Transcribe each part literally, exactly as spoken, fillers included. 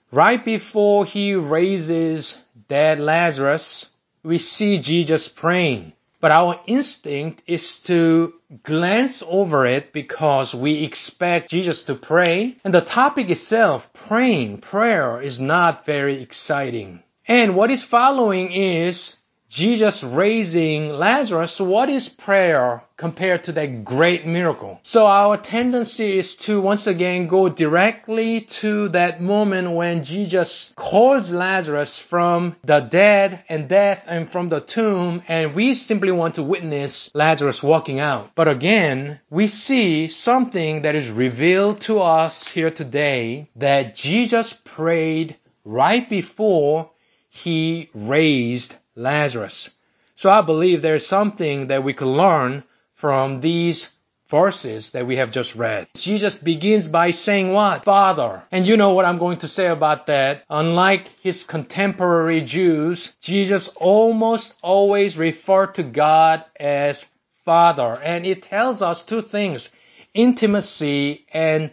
Right before he raises dead Lazarus, we see Jesus praying. But our instinct is to glance over it because we expect Jesus to pray. And the topic itself, praying, prayer, is not very exciting. And what is following is Jesus raising Lazarus. What is prayer compared to that great miracle? So our tendency is to once again go directly to that moment when Jesus calls Lazarus from the dead and death and from the tomb, and we simply want to witness Lazarus walking out. But again, we see something that is revealed to us here today, that Jesus prayed right before he raised Lazarus. So I believe there's something that we can learn from these verses that we have just read. Jesus begins by saying what? Father. And you know what I'm going to say about that. Unlike his contemporary Jews, Jesus almost always referred to God as Father. And it tells us two things: intimacy and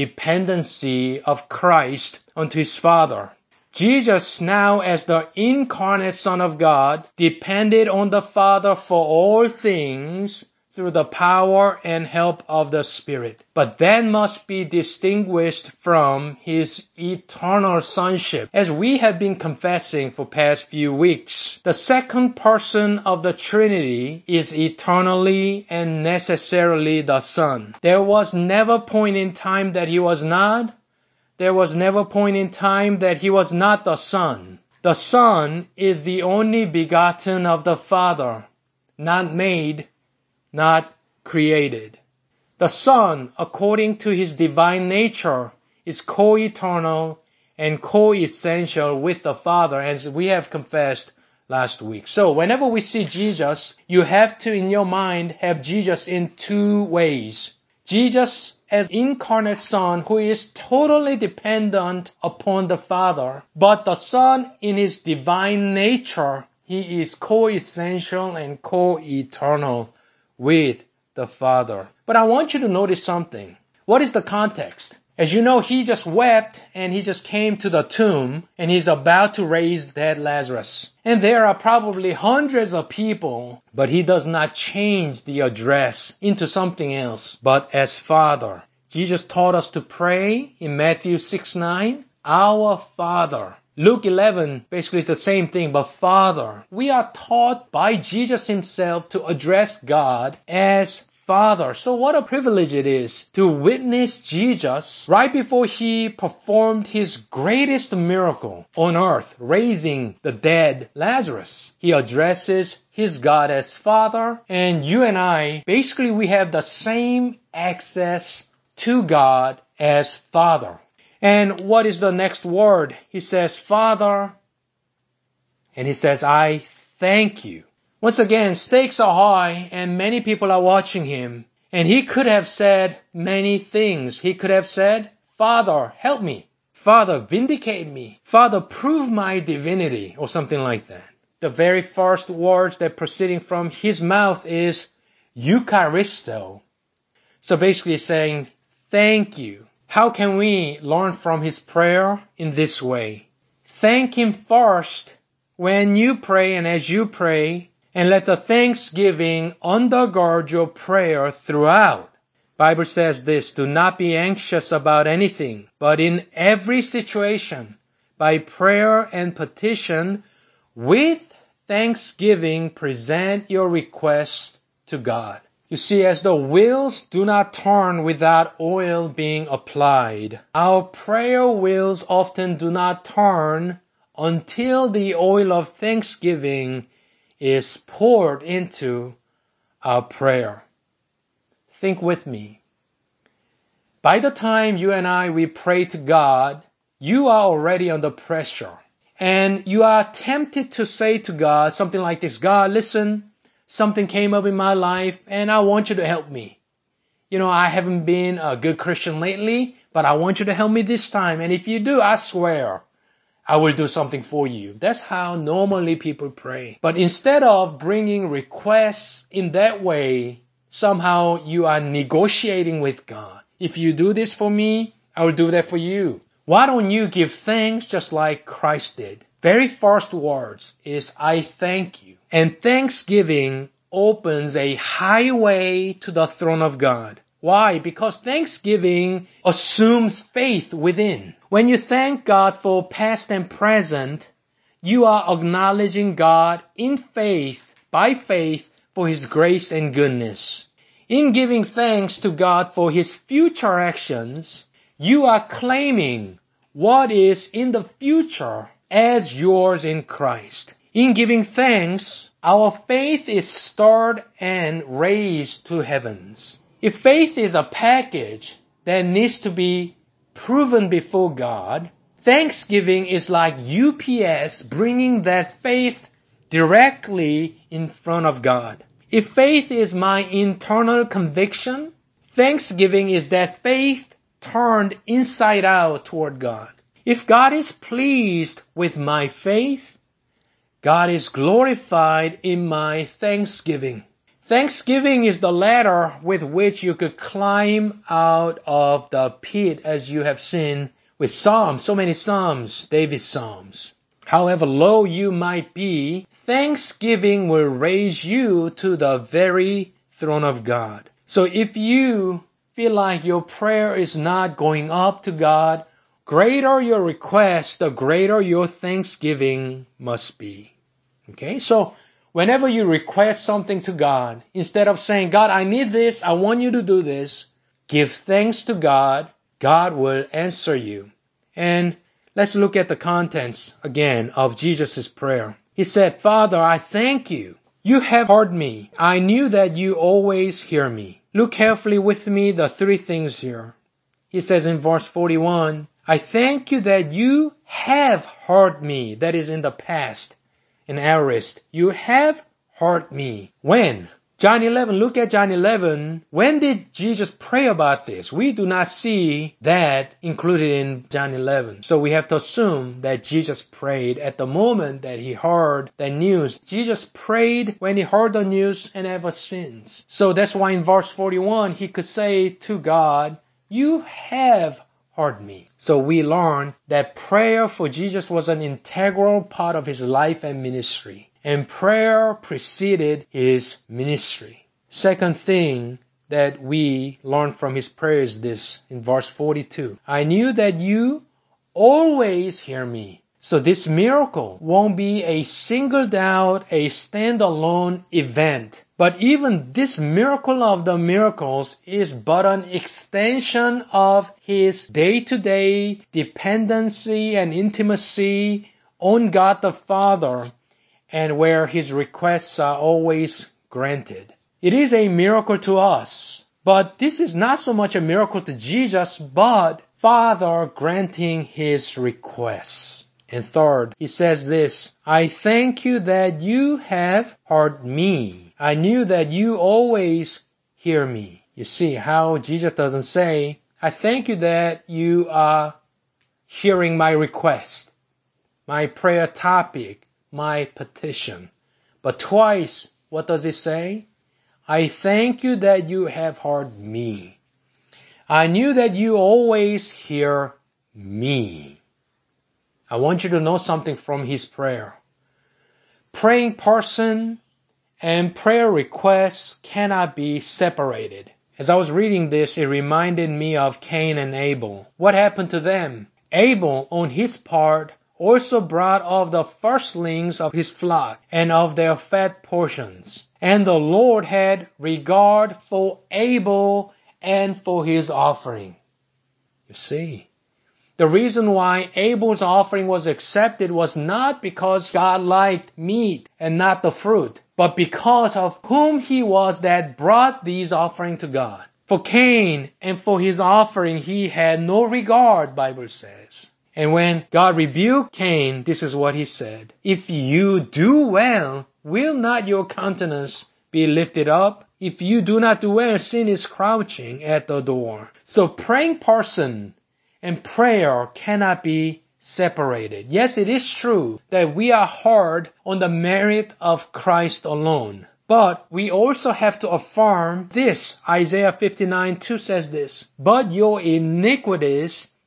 dependency of Christ unto his Father. Jesus, now as the incarnate Son of God, depended on the Father for all things through the power and help of the Spirit. But that must be distinguished from his eternal sonship, as we have been confessing for past few weeks. The second person of the Trinity is eternally and necessarily the Son. There was never a point in time that he was not. There was never a point in time that he was not the Son. The Son is the only begotten of the Father, not made, not created. The Son, according to his divine nature, is co-eternal and co-essential with the Father, as we have confessed last week. So whenever we see Jesus, you have to, in your mind, have Jesus in two ways. Jesus as incarnate Son, who is totally dependent upon the Father, but the Son in his divine nature, he is co-essential and co-eternal with the Father. But I want you to notice something. What is the context? As you know, he just wept and he just came to the tomb and he's about to raise dead Lazarus. And there are probably hundreds of people, but he does not change the address into something else, but as Father. Jesus taught us to pray in Matthew six nine, Our Father. Luke eleven basically is the same thing, but Father. We are taught by Jesus himself to address God as Father. So what a privilege it is to witness Jesus right before he performed his greatest miracle on earth, raising the dead Lazarus. He addresses his God as Father, and you and I, basically we have the same access to God as Father. And what is the next word? He says, Father, and he says, I thank you. Once again, stakes are high and many people are watching him. And he could have said many things. He could have said, Father, help me. Father, vindicate me. Father, prove my divinity, or something like that. The very first words that proceeding from his mouth is Eucharisto. So basically saying, thank you. How can we learn from his prayer? In this way. Thank him first when you pray and as you pray, and let the thanksgiving undergird your prayer throughout. Bible says this, do not be anxious about anything, but in every situation, by prayer and petition, with thanksgiving, present your request to God. You see, as the wheels do not turn without oil being applied, our prayer wheels often do not turn until the oil of thanksgiving is poured into our prayer. Think with me. By the time you and I, we pray to God, you are already under pressure. And you are tempted to say to God something like this, God, listen, something came up in my life and I want you to help me. You know, I haven't been a good Christian lately, but I want you to help me this time. And if you do, I swear, I will do something for you. That's how normally people pray. But instead of bringing requests in that way, somehow you are negotiating with God. If you do this for me, I will do that for you. Why don't you give thanks just like Christ did? Very first words is, I thank you. And thanksgiving opens a highway to the throne of God. Why? Because thanksgiving assumes faith within. When you thank God for past and present, you are acknowledging God in faith, by faith, for His grace and goodness. In giving thanks to God for His future actions, you are claiming what is in the future as yours in Christ. In giving thanks, our faith is stirred and raised to heavens. If faith is a package that needs to be proven before God, thanksgiving is like U P S bringing that faith directly in front of God. If faith is my internal conviction, thanksgiving is that faith turned inside out toward God. If God is pleased with my faith, God is glorified in my thanksgiving. Thanksgiving is the ladder with which you could climb out of the pit, as you have seen with Psalms, so many Psalms, David's Psalms. However low you might be, thanksgiving will raise you to the very throne of God. So if you feel like your prayer is not going up to God, greater your request, the greater your thanksgiving must be. Okay, so whenever you request something to God, instead of saying, God, I need this, I want you to do this, give thanks to God. God will answer you. And let's look at the contents again of Jesus' prayer. He said, Father, I thank you. You have heard me. I knew that you always hear me. Look carefully with me the three things here. He says in verse forty-one, I thank you that you have heard me. That is in the past, an aorist. You have heard me. When? John eleven, look at John eleven. When did Jesus pray about this? We do not see that included in John eleven. So we have to assume that Jesus prayed at the moment that he heard the news. Jesus prayed when he heard the news and ever since. So that's why in verse forty-one he could say to God, you have heard me. So we learn that prayer for Jesus was an integral part of his life and ministry. And prayer preceded his ministry. Second thing that we learn from his prayer is this in verse forty-two. I knew that you always hear me. So this miracle won't be a singled out, a standalone event. But even this miracle of the miracles is but an extension of his day-to-day dependency and intimacy on God the Father, and where his requests are always granted. It is a miracle to us, but this is not so much a miracle to Jesus, but Father granting his requests. And third, he says this, I thank you that you have heard me. I knew that you always hear me. You see how Jesus doesn't say, I thank you that you are hearing my request, my prayer topic, my petition. But twice, what does it say? I thank you that you have heard me. I knew that you always hear me. I want you to know something from his prayer. Praying person and prayer requests cannot be separated. As I was reading this, it reminded me of Cain and Abel. What happened to them? Abel, on his part, also brought of the firstlings of his flock and of their fat portions. And the Lord had regard for Abel and for his offering. You see, the reason why Abel's offering was accepted was not because God liked meat and not the fruit, but because of whom he was that brought these offerings to God. For Cain and for his offering he had no regard, Bible says. And when God rebuked Cain, this is what he said, if you do well, will not your countenance be lifted up? If you do not do well, sin is crouching at the door. So praying person and prayer cannot be separated. Yes, it is true that we are heard on the merit of Christ alone. But we also have to affirm this. Isaiah fifty-nine two says this, but your iniquities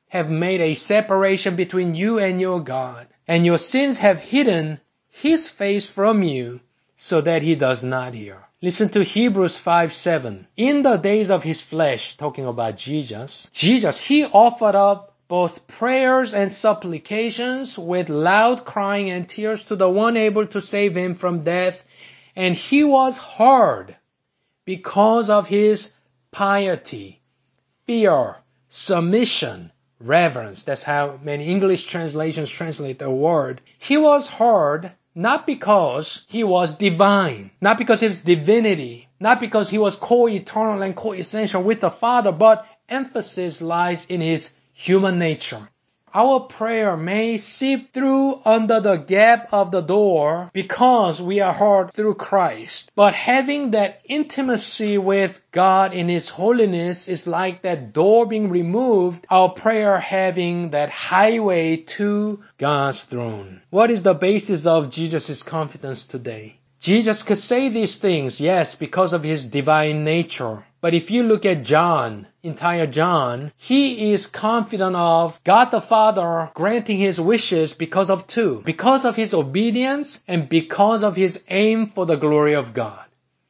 have made a separation between you and your God, and your sins have hidden his face from you so that he does not hear. Listen to Hebrews five seven. In the days of his flesh, talking about Jesus, Jesus, he offered up both prayers and supplications with loud crying and tears to the one able to save him from death, and he was heard because of his piety, fear, submission, reverence. That's how many English translations translate the word. He was heard not because he was divine, not because of his divinity, not because he was co-eternal and co-essential with the Father, but emphasis lies in his human nature. Our prayer may seep through under the gap of the door because we are heard through Christ. But having that intimacy with God in His holiness is like that door being removed, our prayer having that highway to God's throne. What is the basis of Jesus' confidence today? Jesus could say these things, yes, because of His divine nature. But if you look at John, entire John, he is confident of God the Father granting his wishes because of two. Because of his obedience and because of his aim for the glory of God.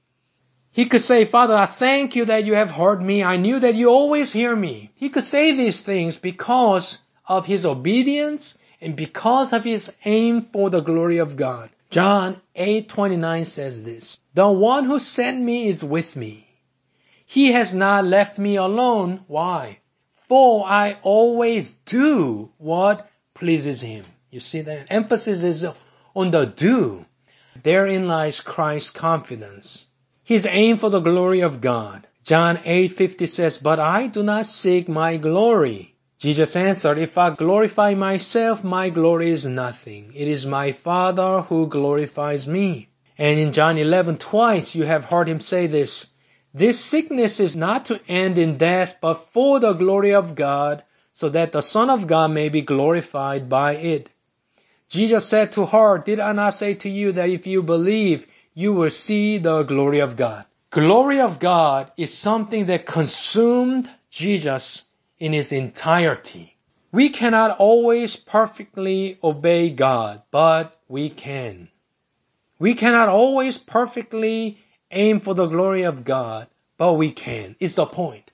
He could say, Father, I thank you that you have heard me. I knew that you always hear me. He could say these things because of his obedience and because of his aim for the glory of God. John eight twenty-nine says this, the one who sent me is with me. He has not left me alone. Why? For I always do what pleases him. You see that? Emphasis is on the do. Therein lies Christ's confidence. His aim for the glory of God. John eight fifty says, but I do not seek my glory. Jesus answered, if I glorify myself, my glory is nothing. It is my Father who glorifies me. And in John eleven, twice you have heard him say this, this sickness is not to end in death, but for the glory of God, so that the Son of God may be glorified by it. Jesus said to her, did I not say to you that if you believe, you will see the glory of God? Glory of God is something that consumed Jesus in his entirety. We cannot always perfectly obey God, but we can. We cannot always perfectly aim for the glory of God, but we can. Is the point.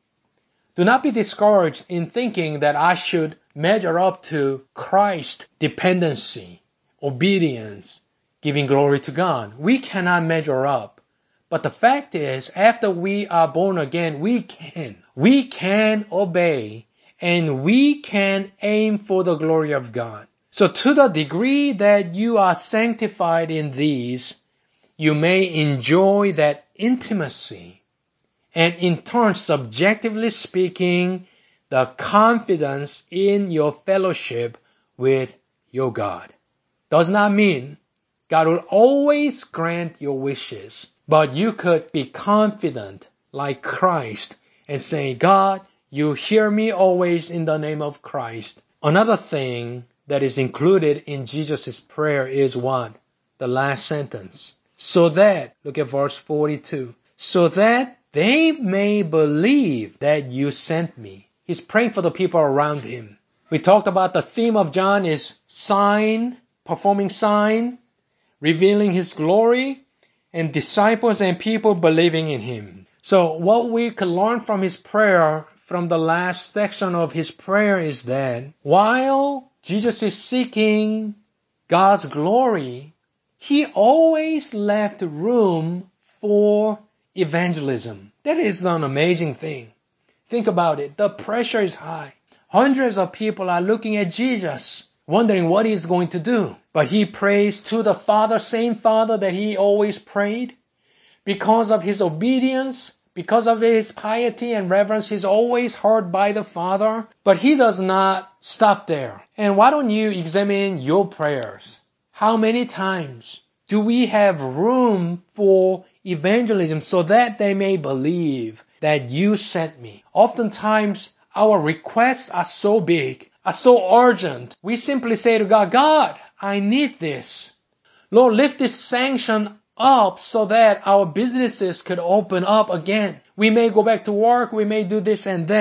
Do not be discouraged in thinking that I should measure up to Christ's dependency, obedience, giving glory to God. We cannot measure up. But the fact is, after we are born again, we can. We can obey and we can aim for the glory of God. So to the degree that you are sanctified in these, you may enjoy that intimacy and in turn, subjectively speaking, the confidence in your fellowship with your God. Does not mean God will always grant your wishes, but you could be confident like Christ and say, God, you hear me always in the name of Christ. Another thing that is included in Jesus' prayer is what? The last sentence. So that, look at verse forty-two, so that they may believe that you sent me. He's praying for the people around him. We talked about the theme of John is sign, performing sign, revealing his glory, and disciples and people believing in him. So what we can learn from his prayer, from the last section of his prayer, is that while Jesus is seeking God's glory, he always left room for evangelism. That is an amazing thing. Think about it. The pressure is high. Hundreds of people are looking at Jesus, wondering what he's going to do. But he prays to the Father, same Father that he always prayed. Because of his obedience, because of his piety and reverence, he's always heard by the Father. But he does not stop there. And why don't you examine your prayers? How many times do we have room for evangelism so that they may believe that you sent me? Oftentimes, our requests are so big, are so urgent. We simply say to God, God, I need this. Lord, lift this sanction up so that our businesses could open up again. We may go back to work, we may do this and that.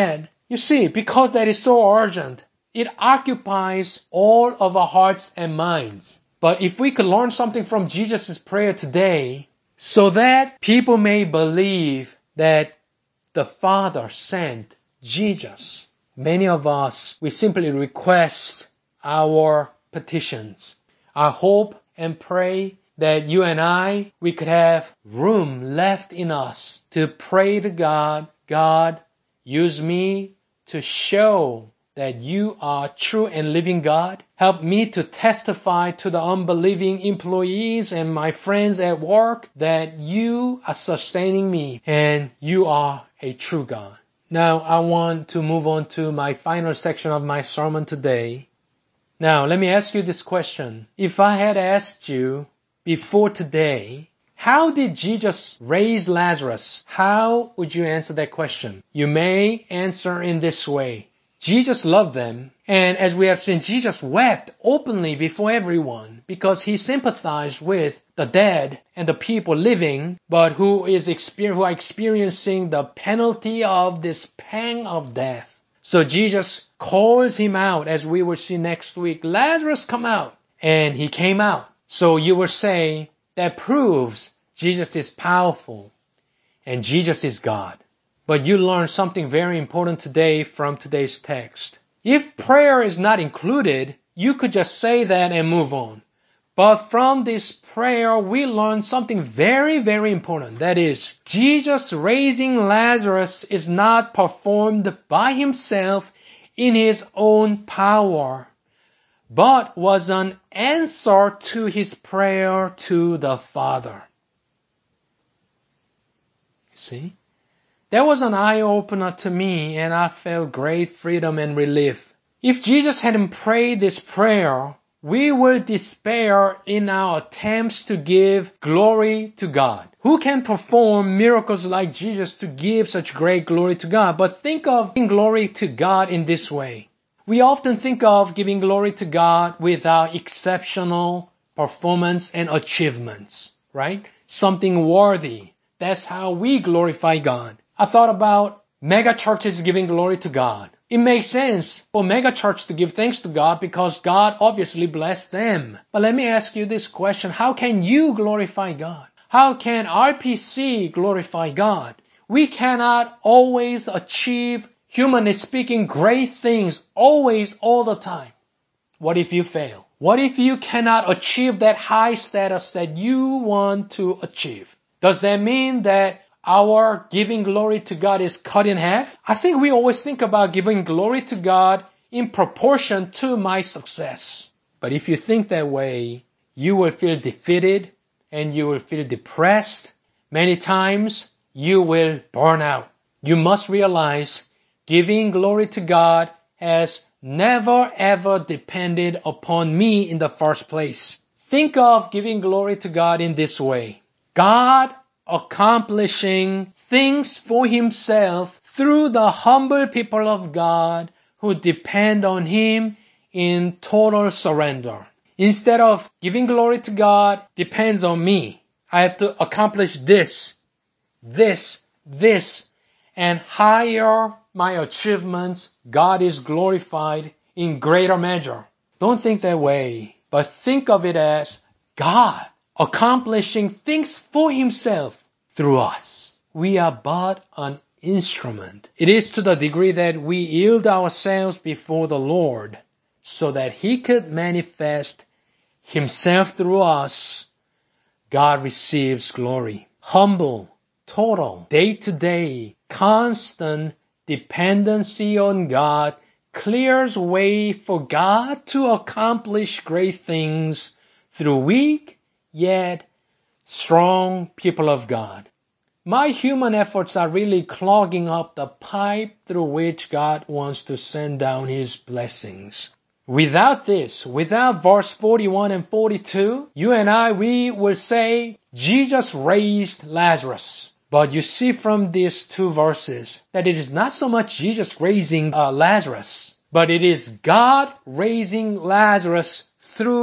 You see, because that is so urgent, it occupies all of our hearts and minds. But if we could learn something from Jesus' prayer today, so that people may believe that the Father sent Jesus, many of us, we simply request our petitions. I hope and pray that you and I, we could have room left in us to pray to God, God, use me to show that you are true and living God. Help me to testify to the unbelieving employees and my friends at work that you are sustaining me and you are a true God. Now, I want to move on to my final section of my sermon today. Now, let me ask you this question. If I had asked you before today, how did Jesus raise Lazarus? How would you answer that question? You may answer in this way. Jesus loved them, and as we have seen, Jesus wept openly before everyone because he sympathized with the dead and the people living, but who is exper- who are experiencing the penalty of this pang of death. So Jesus calls him out, as we will see next week, Lazarus, come out. And he came out. So you will say, that proves Jesus is powerful and Jesus is God. But you learn something very important today from today's text. If prayer is not included, you could just say that and move on. But from this prayer, we learn something very, very important. That is, Jesus raising Lazarus is not performed by himself in his own power, but was an answer to his prayer to the Father. See? That was an eye-opener to me, and I felt great freedom and relief. If Jesus hadn't prayed this prayer, we will despair in our attempts to give glory to God. Who can perform miracles like Jesus to give such great glory to God? But think of giving glory to God in this way. We often think of giving glory to God with our exceptional performance and achievements, right? Something worthy. That's how we glorify God. I thought about mega churches giving glory to God. It makes sense for mega church to give thanks to God because God obviously blessed them. But let me ask you this question. How can you glorify God? How can R P C glorify God? We cannot always achieve, humanly speaking, great things always, all the time. What if you fail? What if you cannot achieve that high status that you want to achieve? Does that mean that our giving glory to God is cut in half? I think we always think about giving glory to God in proportion to my success. But if you think that way, you will feel defeated and you will feel depressed. Many times you will burn out. You must realize giving glory to God has never ever depended upon me in the first place. Think of giving glory to God in this way. God accomplishing things for himself through the humble people of God who depend on him in total surrender. Instead of giving glory to God depends on me. I have to accomplish this, this, this, and higher my achievements, God is glorified in greater measure. Don't think that way, but think of it as God accomplishing things for himself through us. We are but an instrument. It is to the degree that we yield ourselves before the Lord so that he could manifest himself through us. God receives glory. Humble, total, day-to-day, constant dependency on God clears way for God to accomplish great things through weak yet strong people of God. My human efforts are really clogging up the pipe through which God wants to send down his blessings. Without this, without verse forty-one and forty-two, you and I, we will say, Jesus raised Lazarus. But you see from these two verses that it is not so much Jesus raising uh, Lazarus, but it is God raising Lazarus through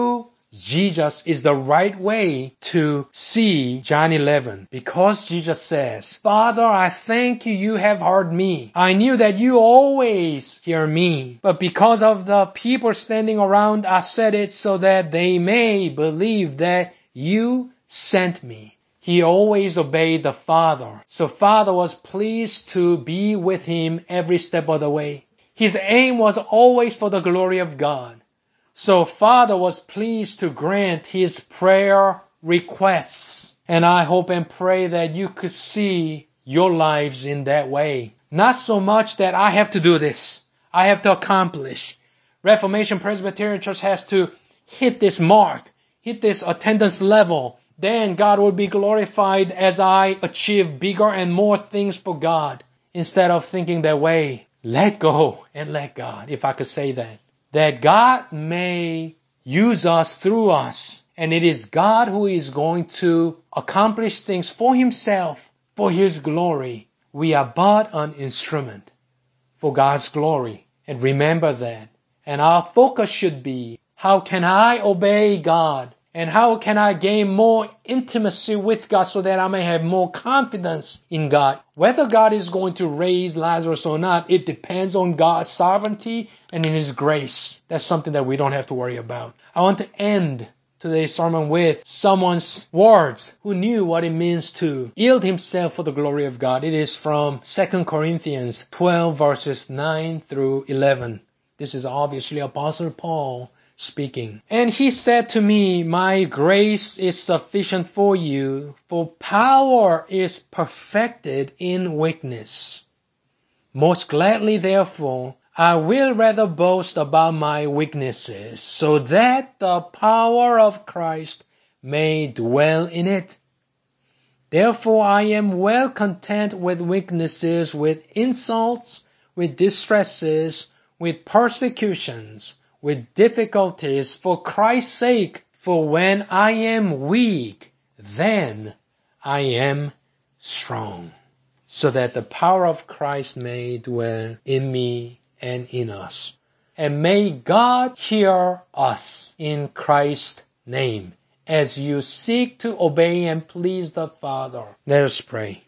Jesus is the right way to see John eleven, because Jesus says, Father, I thank you, you have heard me. I knew that you always hear me, but because of the people standing around, I said it so that they may believe that you sent me. He always obeyed the Father. So Father was pleased to be with him every step of the way. His aim was always for the glory of God. So Father was pleased to grant his prayer requests. And I hope and pray that you could see your lives in that way. Not so much that I have to do this, I have to accomplish. Reformation Presbyterian Church has to hit this mark, hit this attendance level. Then God will be glorified as I achieve bigger and more things for God. Instead of thinking that way, let go and let God, if I could say that. That God may use us through us. And it is God who is going to accomplish things for himself, for his glory. We are but an instrument for God's glory. And remember that. And our focus should be, how can I obey God? And how can I gain more intimacy with God so that I may have more confidence in God? Whether God is going to raise Lazarus or not, it depends on God's sovereignty and in his grace. That's something that we don't have to worry about. I want to end today's sermon with someone's words who knew what it means to yield himself for the glory of God. It is from Second Corinthians twelve verses nine through eleven. This is obviously Apostle Paul speaking. And he said to me, my grace is sufficient for you, for power is perfected in weakness. Most gladly, therefore, I will rather boast about my weaknesses, so that the power of Christ may dwell in it. Therefore, I am well content with weaknesses, with insults, with distresses, with persecutions, with difficulties for Christ's sake. For when I am weak, then I am strong. So that the power of Christ may dwell in me and in us. And may God hear us in Christ's name as you seek to obey and please the Father. Let us pray.